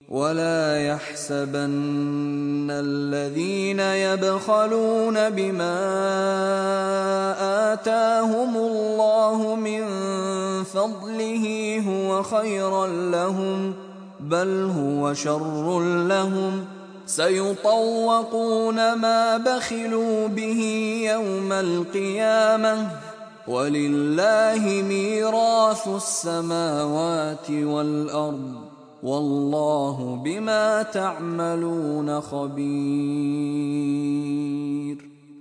ولا يحسبن الذين يبخلون بما آتاهم الله من فضله هو خيرا لهم، بل هو شر لهم، سيطوقون ما بخلوا به يوم القيامة، ولله ميراث السماوات والأرض، والله بما تعملون خبير.